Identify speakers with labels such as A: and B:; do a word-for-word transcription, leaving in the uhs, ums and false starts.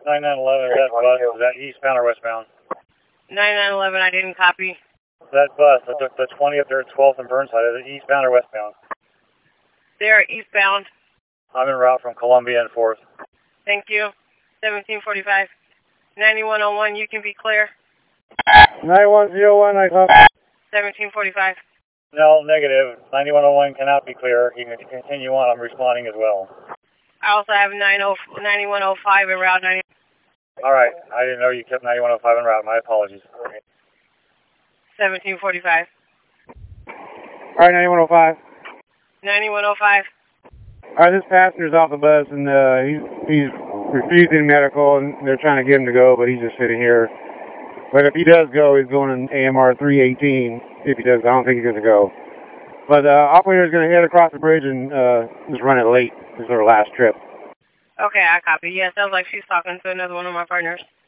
A: nine nine eleven, that bus, is that eastbound or westbound?
B: nine nine eleven, I didn't copy.
A: That bus, the, the twentieth or twelfth and Burnside, is it eastbound or westbound?
B: They're eastbound.
A: I'm en route from Columbia and fourth.
B: Thank you. seventeen forty-five. ninety-one oh one, you can be clear.
A: nine one oh one, I copy.
B: seventeen forty-five.
A: No, negative. ninety-one oh one cannot be clear. You can continue on. I'm responding as well.
B: I also have ninety-one oh five en route. ninety.
A: All right. I didn't know you kept ninety-one oh five en route. My apologies.
B: seventeen forty-five.
A: All right, ninety-one oh five.
B: ninety-one oh five.
A: All right, this passenger's off the bus, and uh, he's, he's refusing medical, and they're trying to get him to go, but he's just sitting here. But if he does go, he's going in A M R three eighteen. If he does, I don't think he's going to go. But uh, operator's going to head across the bridge and uh, just run it late. This is our last trip.
B: Okay, I copy. Yeah, sounds like she's talking to another one of my partners.